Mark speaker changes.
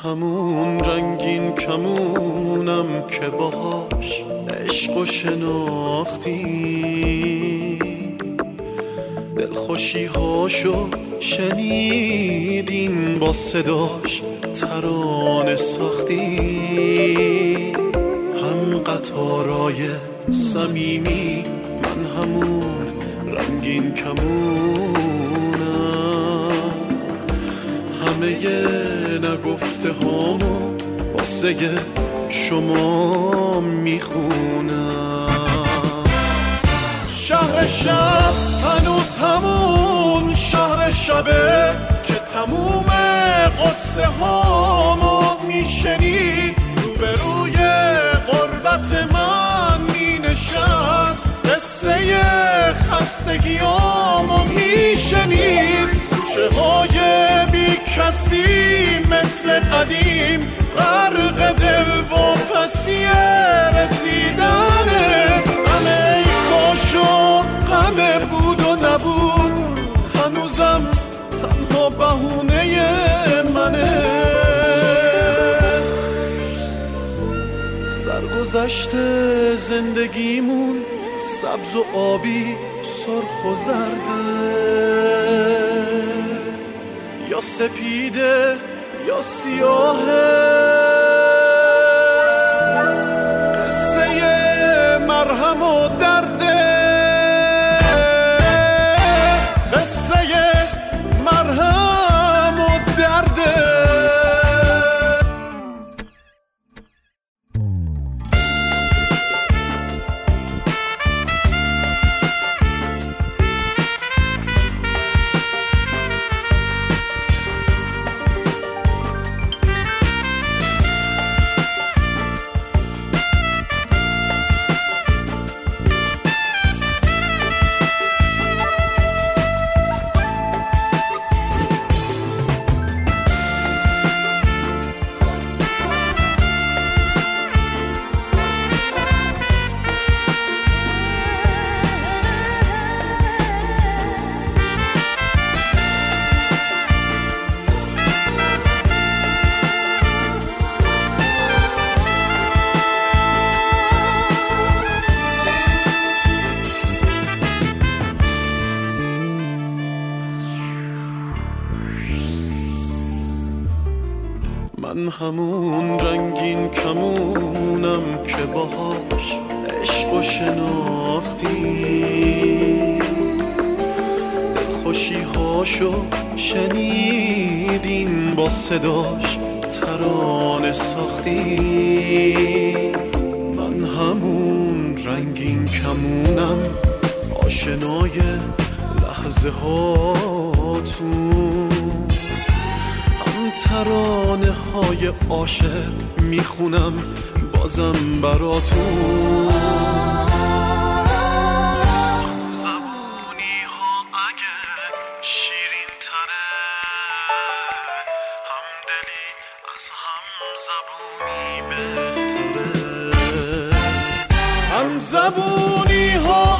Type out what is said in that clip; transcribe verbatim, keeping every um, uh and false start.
Speaker 1: همون رنگین کمونم که باهاش عشقو شناختی، دلخوشی هاشو شنیدین با صداش ترانه ساختی. هم قطارای صمیمی من همون رنگین کمونم، همه نگفته هامو واسه شما میخونم. شهر شب هنوز همون شهر شبه که تموم قصه هامو میشنید، روبروی غربت من مینشست، قصه خستگیامو میشنید. کوچه های بی کسی مثل قدیم غرق دل و پسی رسیدنه. غم ای کاش و غم بود و نبود، هنوزم تنها بهونه منه. سرگذشت زندگیمون سبز و آبی، سرخ و زرده، یا سپیده یا سیاهه. قصه مرهم و درده، قصه مرهم و درده. من همون رنگین کمونم که باهاش عشقو شناختی، دلخوشی هاشو شنیدین با صداش ترانه ساختی. من همون رنگین کمونم آشنای لحظه هاتون، ترانه های عاشق میخونم بازم براتون. زبونی ها اگه شیرین تره، همدلی از هم زبونی بهتره. هم زبونی ها